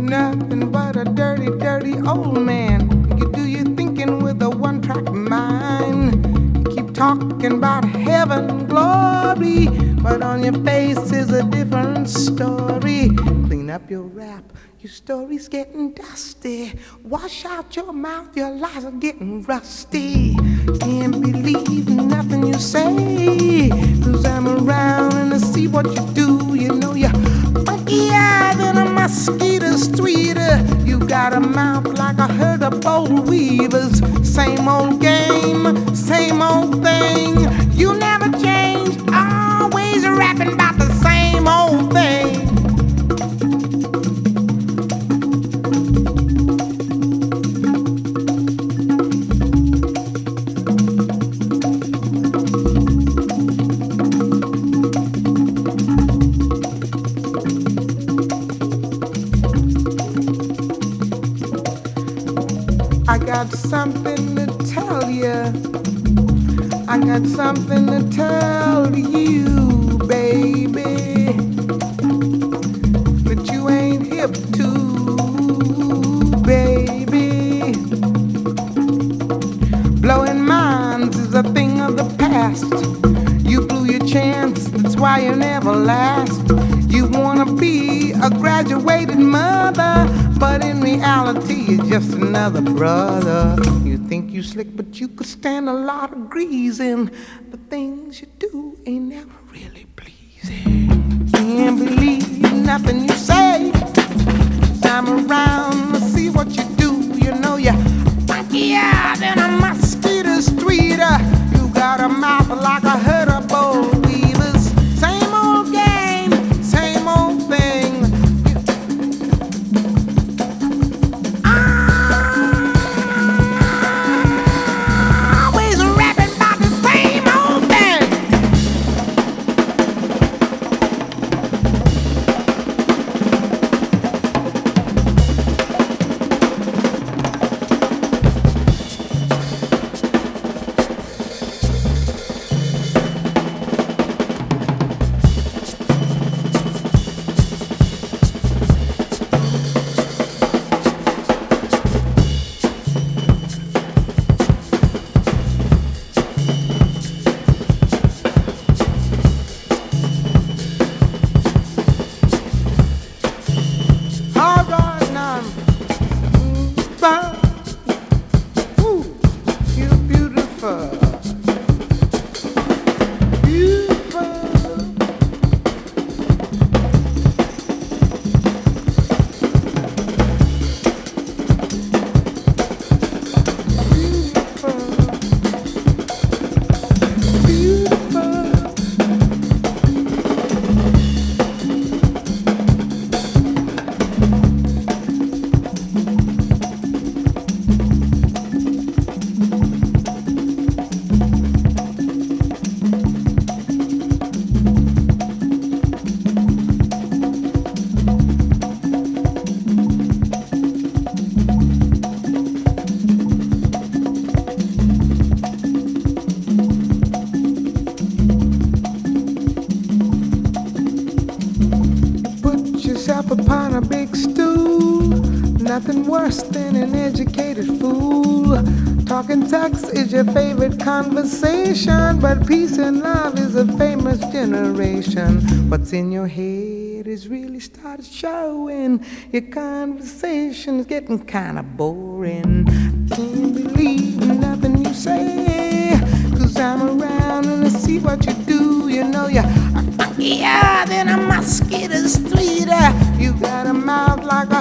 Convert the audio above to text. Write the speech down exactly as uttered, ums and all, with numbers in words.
nothing but a dirty, dirty old man. You do your thinking with a one-track mind. You keep talking about heaven and glory, but on your face is a different story. Clean up your rap, your story's getting dusty. Wash out your mouth, your lies are getting rusty. Can't believe nothing you say, 'cause I'm around and I see what you do. You know you're funkier than a mosquito streeter. You got a mouth like a herd of bold weavers. Same old game, same old thing. You never change, always rapping about the same old thing. I got something to tell you. I got something to tell you, baby, that you ain't hip to, baby. Blowing minds is a thing of the past. You blew your chance, that's why you never last. You wanna be a graduated mother, but in reality you're just another brother. You think you slick, but you could stand a lot of greasing. The things you do ain't never really pleasing. Can't believe nothing you say. I'm around to see what you do. You know you're funkier than a mosquito streeter. You got a mouth like a herd of bold weavers. Same old game, same old thing. Always rapping about the same old thing. All right now. Bye. Ooh, you're beautiful. Beautiful. Beautiful. Beautiful. Put yourself upon a big stool. Nothing worse than an educated fool. Talking sex is your favorite conversation, but peace and love is a famous generation. What's in your head is really started showing. Your conversation's getting kinda boring. Can't believe nothing you say, 'cause I'm around and I see what you do. You know you're funkier than a mosquito streeter. You got a mouth like a